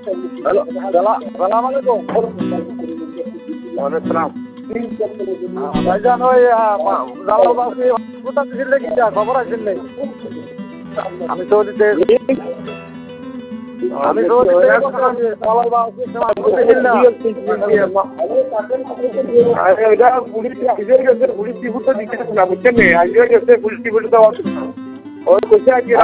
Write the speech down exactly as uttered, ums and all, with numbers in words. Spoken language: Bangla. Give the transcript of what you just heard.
হ্যালো সালাম আলাইকুম। ওয়ালাইকুম সালাম। ভাইজান ওই জালালবাসী কোথা ছিল কি খবর আছে নেই? আমি সৌদিতে আমি সৌদিতে জালালবাসী পুলিশ পুলিশ টিপুর তো দিচ্ছে না বুঝছেন, আজকে গেছে পুলিশ টিপুর তো ওই কইছে